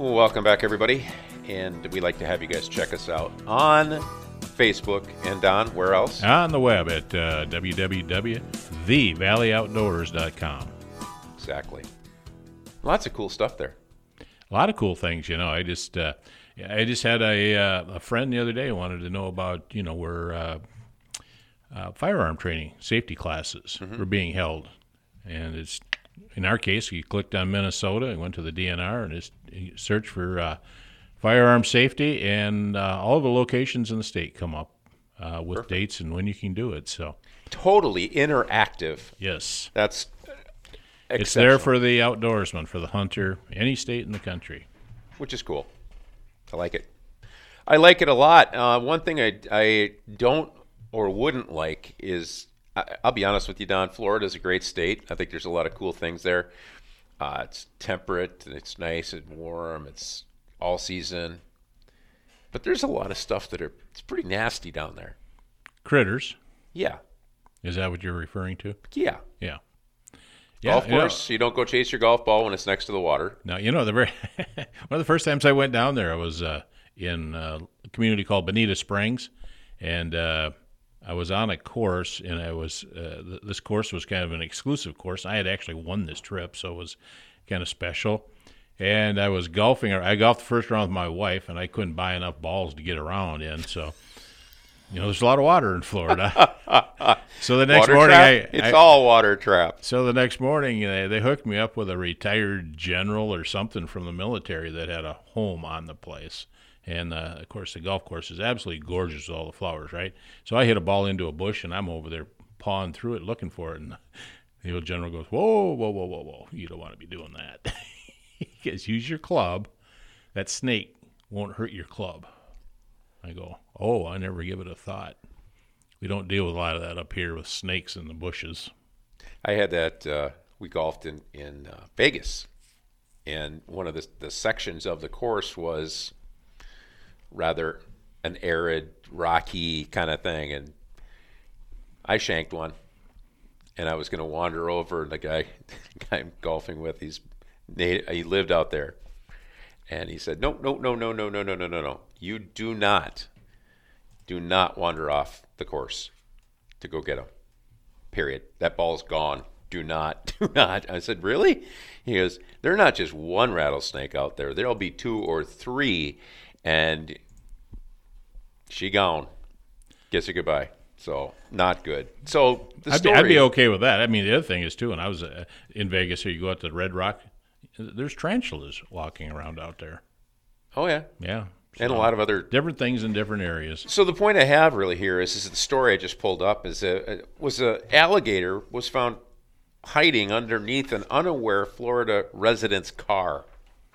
Welcome back, everybody. And we'd like to have you guys check us out on Facebook. And Don, where else? On the web at www.thevalley.outdoors.com. Exactly. Lots of cool stuff there. A lot of cool things, I just had a friend the other day who wanted to know about, where firearm training, safety classes were being held. And it's, in our case, you clicked on Minnesota and went to the DNR and just searched for firearm safety, and all the locations in the state come up with Perfect. Dates and when you can do it. So totally interactive. Yes. That's It's there for the outdoorsman, for the hunter, any state in the country. Which is cool. I like it. I like it a lot. One thing I don't or wouldn't like is, I'll be honest with you, Don, Florida's a great state. I think there's a lot of cool things there. It's temperate, and it's nice and warm. It's all season. But there's a lot of stuff it's pretty nasty down there. Critters? Yeah. Is that what you're referring to? Yeah. Yeah. Golf course, you don't go chase your golf ball when it's next to the water. Now, one of the first times I went down there, I was in a community called Bonita Springs, and I was on a course, and this course was kind of an exclusive course. I had actually won this trip, so it was kind of special. And I was golfing. I golfed the first round with my wife, and I couldn't buy enough balls to get around in, so... there's a lot of water in Florida. So the next morning, it's all water trap. So the next morning, they hooked me up with a retired general or something from the military that had a home on the place. And, of course, the golf course is absolutely gorgeous with all the flowers, right? So I hit a ball into a bush, and I'm over there pawing through it, looking for it. And the old general goes, whoa, whoa, whoa, whoa, whoa. You don't want to be doing that. He goes, use your club. That snake won't hurt your club. I go, oh, I never give it a thought. We don't deal with a lot of that up here with snakes in the bushes. I had that, we golfed in Vegas, and one of the sections of the course was rather an arid, rocky kind of thing, and I shanked one, and I was going to wander over, and the guy I'm golfing with, he lived out there. And he said, no. You do not wander off the course to go get him. Period. That ball's gone. Do not. I said, really? He goes, they're not just one rattlesnake out there. There'll be 2 or 3, and she gone. Kiss her goodbye. So, not good. So, I'd be okay with that. I mean, the other thing is, too, when I was in Vegas here, you go out to Red Rock, there's tarantulas walking around out there. Oh, yeah. Yeah. So and a lot of other... different things in different areas. So the point I have really here is the story I just pulled up is an alligator was found hiding underneath an unaware Florida resident's car.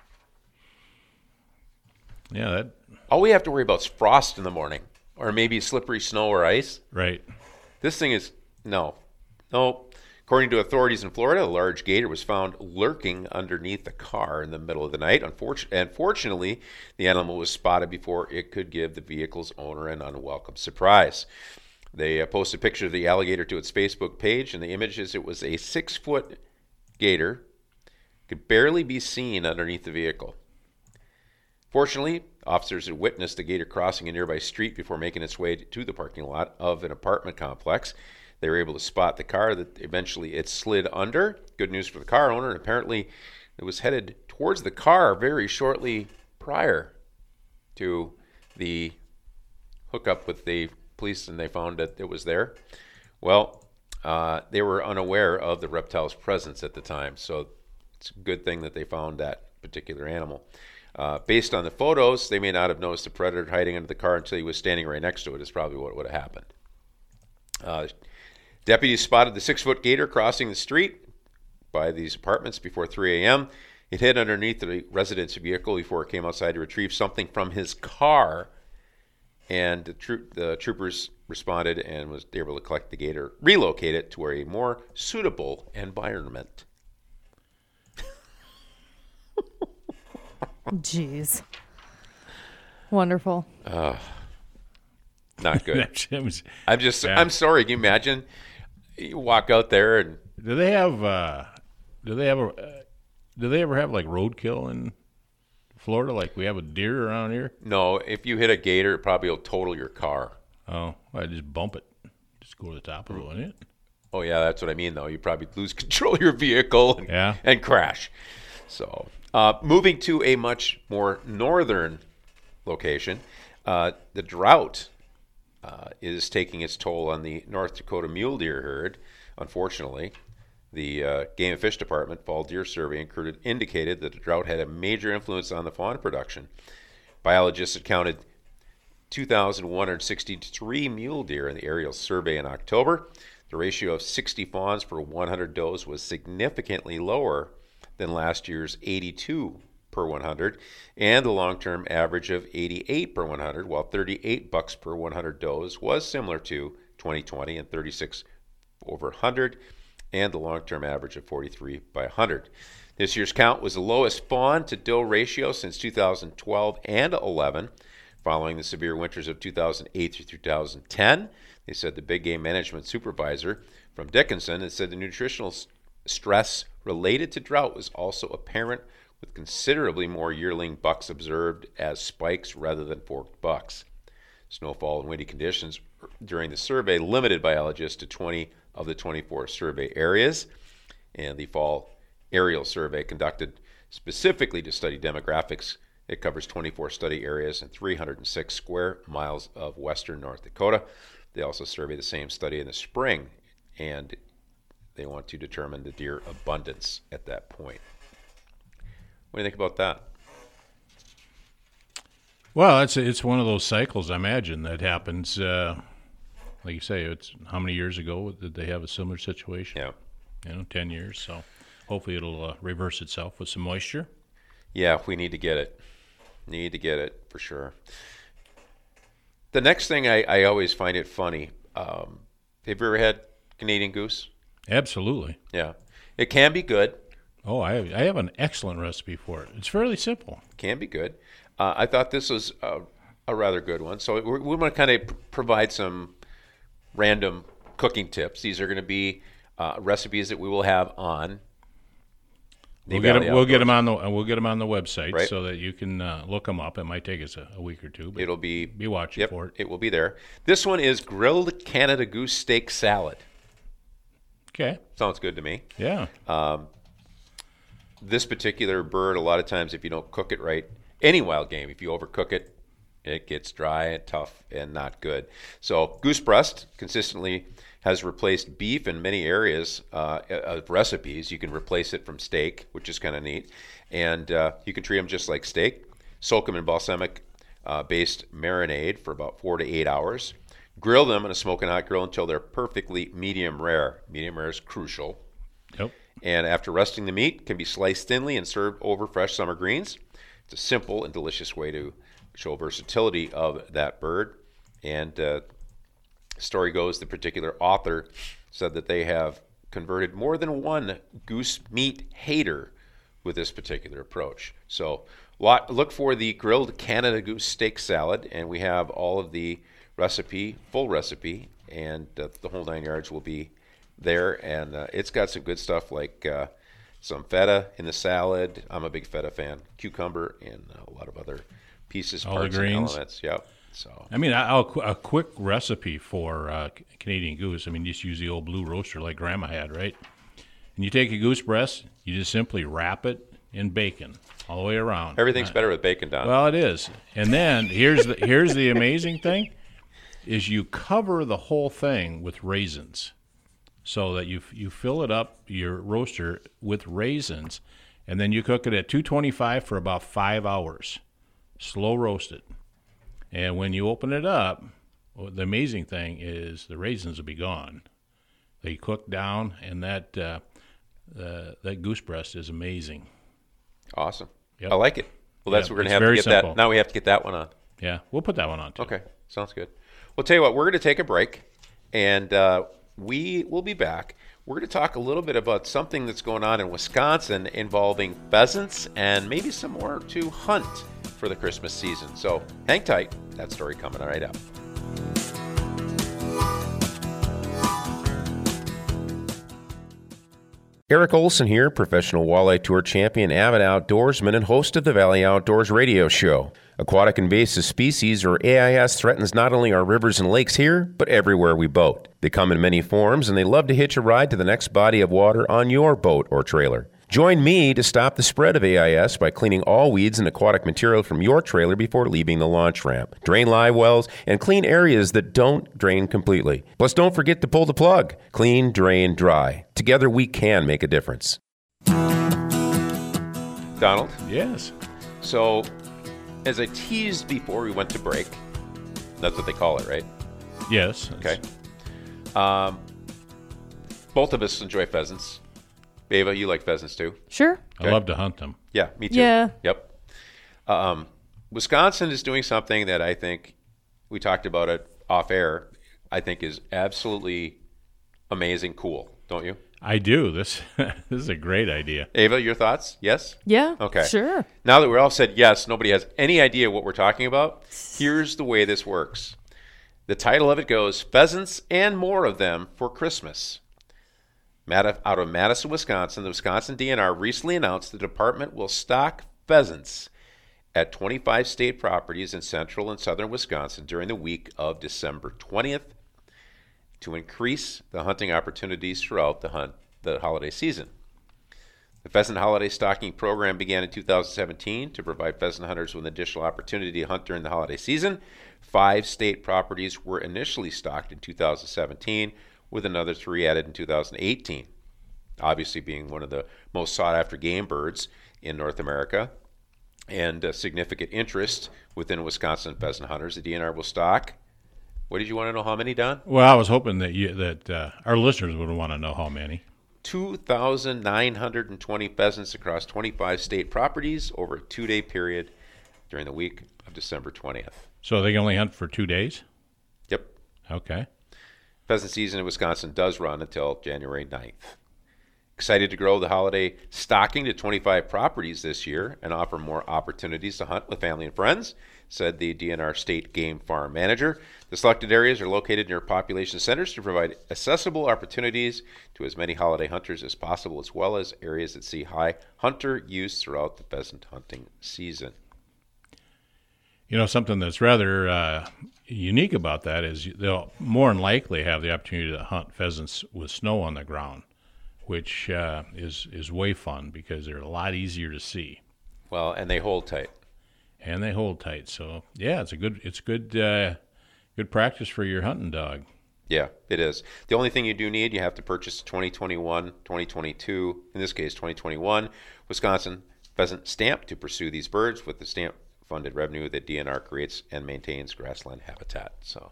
Yeah, all we have to worry about is frost in the morning, or maybe slippery snow or ice. Right. This thing is... No. According to authorities in Florida, a large gator was found lurking underneath the car in the middle of the night. Unfortunately, the animal was spotted before it could give the vehicle's owner an unwelcome surprise. They posted a picture of the alligator to its Facebook page, and the image is it was a 6-foot gator. Could barely be seen underneath the vehicle. Fortunately, officers had witnessed the gator crossing a nearby street before making its way to the parking lot of an apartment complex. They were able to spot the car that eventually it slid under. Good news for the car owner. And apparently it was headed towards the car very shortly prior to the hookup with the police, and they found that it was there. Well, they were unaware of the reptile's presence at the time. So it's a good thing that they found that particular animal. Based on the photos, they may not have noticed the predator hiding under the car until he was standing right next to it, is probably what would have happened. Deputies spotted the 6-foot gator crossing the street by these apartments before 3 a.m. It hid underneath the resident's vehicle before it came outside to retrieve something from his car. And the troopers responded and was able to collect the gator, relocate it to a more suitable environment. Jeez. Wonderful. Not good. I'm sorry. Can you imagine? You walk out there and do they ever have like roadkill in Florida like we have a deer around here? No, if you hit a gator, it probably will total your car. Oh, I just bump it. Just go to the top of it, wouldn't it? Oh, yeah, that's what I mean, though. You probably lose control of your vehicle and crash. So, moving to a much more northern location, the drought is taking its toll on the North Dakota mule deer herd, unfortunately. The Game and Fish Department Fall Deer Survey indicated that the drought had a major influence on the fawn production. Biologists had counted 2,163 mule deer in the aerial survey in October. The ratio of 60 fawns per 100 does was significantly lower than last year's 82 per 100 and the long-term average of 88 per 100, while 38 bucks per 100 does was similar to 2020 and 36 over 100 and the long-term average of 43 by 100. This year's count was the lowest fawn to doe ratio since 2012 and 11, following the severe winters of 2008 through 2010. They said the big game management supervisor from Dickinson had said the nutritional stress related to drought was also apparent, with considerably more yearling bucks observed as spikes rather than forked bucks. Snowfall and windy conditions during the survey limited biologists to 20 of the 24 survey areas, and the fall aerial survey conducted specifically to study demographics. It covers 24 study areas and 306 square miles of western North Dakota. They also survey the same study in the spring, and they want to determine the deer abundance at that point. What do you think about that? Well, it's one of those cycles, I imagine, that happens. Like you say, it's how many years ago did they have a similar situation? Yeah. 10 years. So hopefully it'll reverse itself with some moisture. Yeah, we need to get it. Need to get it for sure. The next thing I always find it funny. Have you ever had Canadian goose? Absolutely. Yeah. It can be good. Oh, I have an excellent recipe for it. It's fairly simple. Can be good. I thought this was a rather good one. So we want to kind of provide some random cooking tips. These are going to be recipes that we will have on. We'll get them on the website, right, so that you can look them up. It might take us a week or two. But it'll be watching for it. It will be there. This one is grilled Canada goose steak salad. Okay, sounds good to me. Yeah. This particular bird, a lot of times, if you don't cook it right, any wild game, if you overcook it, it gets dry and tough and not good. So goose breast consistently has replaced beef in many areas of recipes. You can replace it from steak, which is kind of neat. And you can treat them just like steak. Soak them in balsamic-based marinade for about 4 to 8 hours. Grill them in a smoking hot grill until they're perfectly medium rare. Medium rare is crucial. Yep. And after resting the meat, can be sliced thinly and served over fresh summer greens. It's a simple and delicious way to show versatility of that bird. And story goes, the particular author said that they have converted more than one goose meat hater with this particular approach. So look for the grilled Canada goose steak salad, and we have all of the full recipe, and the whole 9 yards will be there. And it's got some good stuff like some feta in the salad. I'm a big feta fan. Cucumber and a lot of other pieces, all parts, the greens. and elements. Yep. So I mean, a quick recipe for Canadian goose. I mean, just use the old blue roaster like Grandma had, right? And you take a goose breast, you just simply wrap it in bacon all the way around. Everything's better with bacon, Don. Well, it is. And then here's the amazing thing, is you cover the whole thing with raisins, so that you fill it up, your roaster, with raisins, and then you cook it at 225 for about 5 hours. Slow roast it. And when you open it up, the amazing thing is the raisins will be gone. They cook down, and that goose breast is amazing. Awesome. Yep. I like it. Well, that's Yep, we're going to have to get simple. that. Now we have to get that one on. Yeah, we'll put that one on too. Okay, sounds good. Well, tell you what, we're going to take a break, and we will be back. We're going to talk a little bit about something that's going on in Wisconsin involving pheasants and maybe some more to hunt for the Christmas season. So hang tight. That story coming right up. Eric Olson here, professional walleye tour champion, avid outdoorsman, and host of the Valley Outdoors radio show. Aquatic invasive species, or AIS, threatens not only our rivers and lakes here, but everywhere we boat. They come in many forms, and they love to hitch a ride to the next body of water on your boat or trailer. Join me to stop the spread of AIS by cleaning all weeds and aquatic material from your trailer before leaving the launch ramp. Drain live wells and clean areas that don't drain completely. Plus, don't forget to pull the plug. Clean, drain, dry. Together, we can make a difference. Donald? Yes. So, as I teased before we went to break, that's what they call it, right? Yes. Okay. Both of us enjoy pheasants. Ava, you like pheasants too? Sure. I love to hunt them. Yeah, me too. Yeah. Yep. Wisconsin is doing something that I think, we talked about it off air, I think is absolutely amazing cool, don't you? I do. This is a great idea. Ava, your thoughts? Yes? Yeah. Okay. Sure. Now that we're all said yes, nobody has any idea what we're talking about. Here's the way this works. The title of it goes, Pheasants and More of Them for Christmas. Out of Madison, Wisconsin, the Wisconsin DNR recently announced the department will stock pheasants at 25 state properties in central and southern Wisconsin during the week of December 20th to increase the hunting opportunities throughout the holiday season. The Pheasant Holiday Stocking Program began in 2017 to provide pheasant hunters with an additional opportunity to hunt during the holiday season. 5 state properties were initially stocked in 2017, with another 3 added in 2018. Obviously being one of the most sought-after game birds in North America, and significant interest within Wisconsin pheasant hunters. The DNR will stock. What did you want to know? How many, Don? Well, I was hoping that our listeners would want to know how many. 2,920 pheasants across 25 state properties over a 2-day period during the week of December 20th. So they can only hunt for 2 days? Yep. Okay. Pheasant season in Wisconsin does run until January 9th. Excited to grow the holiday stocking to 25 properties this year and offer more opportunities to hunt with family and friends, said the DNR State Game Farm Manager. The selected areas are located near population centers to provide accessible opportunities to as many holiday hunters as possible, as well as areas that see high hunter use throughout the pheasant hunting season. You know, something that's rather unique about that is they'll more than likely have the opportunity to hunt pheasants with snow on the ground, which is way fun because they're a lot easier to see. Well, and they hold tight. And they hold tight. So yeah, it's good practice for your hunting dog. Yeah, it is. The only thing you do need, you have to purchase 2021, 2022, in this case 2021, Wisconsin pheasant stamp to pursue these birds with the stamp funded revenue that DNR creates and maintains grassland habitat. So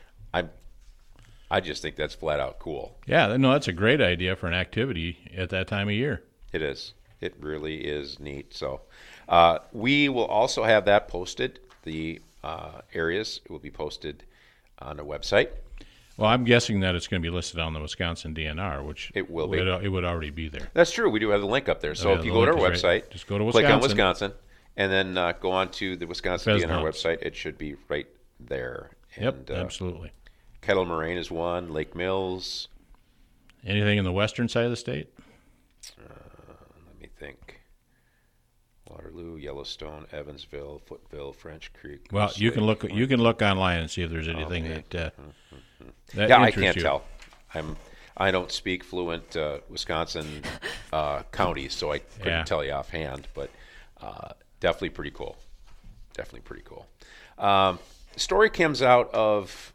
I just think that's flat out cool. Yeah, no, that's a great idea for an activity at that time of year. It is. It really is neat. So we will also have that posted. The areas will be posted on our website. Well, I'm guessing that it's going to be listed on the Wisconsin DNR, which it will be. It would already be there. That's true. We do have the link up there. So yeah, if you go to our website, right. Just go to Wisconsin. Click on Wisconsin, and then go on to the Wisconsin Pheasant DNR hunts. website. It should be right there. Yep, And, absolutely. Kettle Moraine is one. Lake Mills. Anything in the western side of the state? Let me think. Waterloo, Yellowstone, Evansville, Footville, French Creek. Well, you can look. You can look online and see if there's anything that Yeah, I interests can't you. tell. I don't speak fluent Wisconsin counties, so I couldn't Yeah. tell you offhand. But definitely pretty cool. Definitely pretty cool. Story comes out of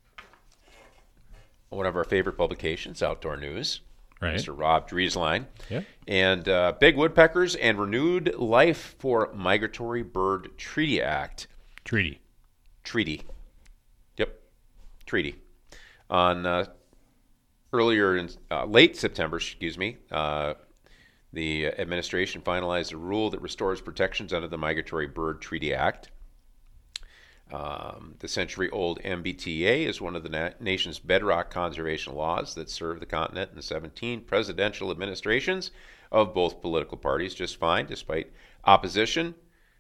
one of our favorite publications, Outdoor News. Right. Mr. Rob Drieslein. Yeah. And big woodpeckers and renewed life for Migratory Bird Treaty Act. Treaty. Yep. Treaty. On earlier in late September, the administration finalized a rule that restores protections under the Migratory Bird Treaty Act. The century-old MBTA is one of the nation's bedrock conservation laws that served the continent in 17 presidential administrations of both political parties just fine, despite opposition.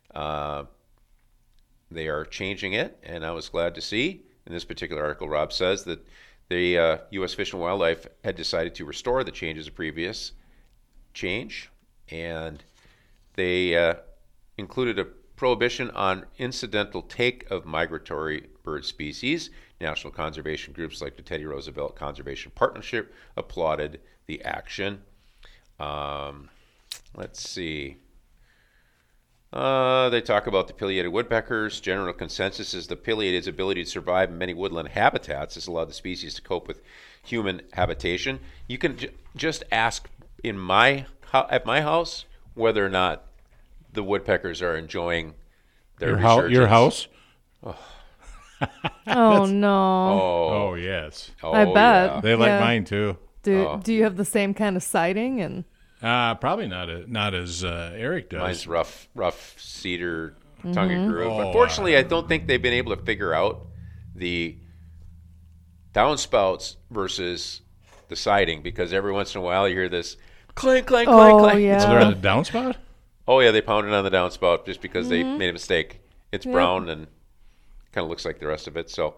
They are changing it, and I was glad to see. In this particular article, Rob says that the U.S. Fish and Wildlife had decided to restore the changes of previous change, and they included a prohibition on incidental take of migratory bird species. National conservation groups like the Teddy Roosevelt Conservation Partnership applauded the action. Let's see. They talk about the pileated woodpeckers. General consensus is the pileated's ability to survive in many woodland habitats has allowed the species to cope with human habitation. You can just ask at my house whether or not the woodpeckers are enjoying their resurgence. Your house? Oh no. Oh, yes. I bet. Yeah. They like Yeah. mine too. Do you have the same kind of sighting? And Probably not as Eric does. Mine's rough cedar tongue and groove. Unfortunately, I don't think they've been able to figure out the downspouts versus the siding, because every once in a while you hear this clank, clank, clank, clank. yeah. So they're on the downspout? Oh yeah, they pounded on the downspout just because they made a mistake. It's brown and kind of looks like the rest of it. So,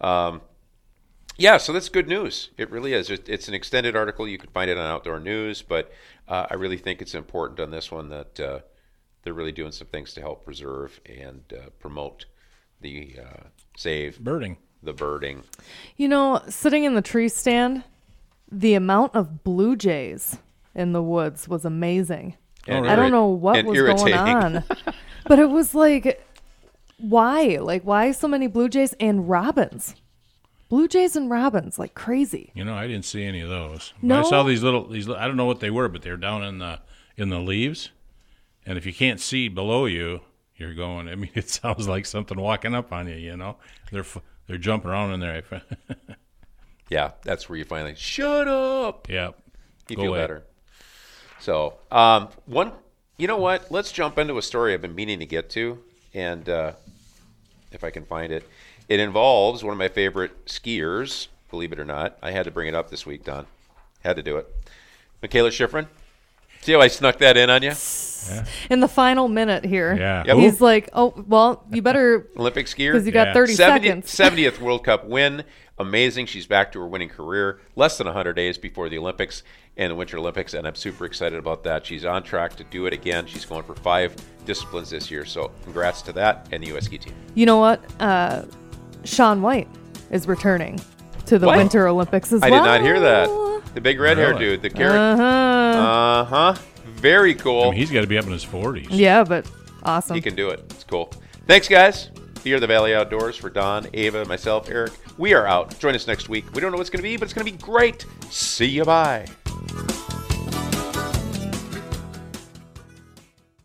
so that's good news. It really is. It's an extended article. You can find it on Outdoor News, but I really think it's important on this one that they're really doing some things to help preserve and promote the save Birding. the birding. sitting in the tree stand, the amount of blue jays in the woods was amazing. And I don't know what was going on, but it was like, why? Like, why so many blue jays and robins? Blue jays and robins, like crazy. I didn't see any of those. No? I saw these little. I don't know what they were, but they're down in the leaves. And if you can't see below you, you're going. I mean, it sounds like something walking up on you. They're jumping around in there. Yeah, that's where you finally shut up. Yeah, You go feel away. better. So, you know what? Let's jump into a story I've been meaning to get to, and if I can find it. It involves one of my favorite skiers, believe it or not. I had to bring it up this week, Don. Had to do it. Michaela Schifrin. See how I snuck that in on you? In the final minute here, Yeah. Yep. he's like, oh, well, you better, Olympic skier. because you got Yeah. 30 seconds. 70th World Cup win. Amazing. She's back to her winning career. Less than 100 days before the Olympics and the Winter Olympics, and I'm super excited about that. She's on track to do it again. She's going for 5 disciplines this year, so congrats to that and the U.S. ski team. You know what? Shaun White is returning to the What? Winter Olympics as I well. did not hear that. The big red hair Really? dude, the carrot. Uh-huh. Very cool. I mean, he's got to be up in his 40s. Yeah, but awesome. He can do it. It's cool. Thanks, guys. Here are the Valley Outdoors for Don, Ava, myself, Eric. We are out. Join us next week. We don't know what's going to be, but it's going to be great. See you. Bye.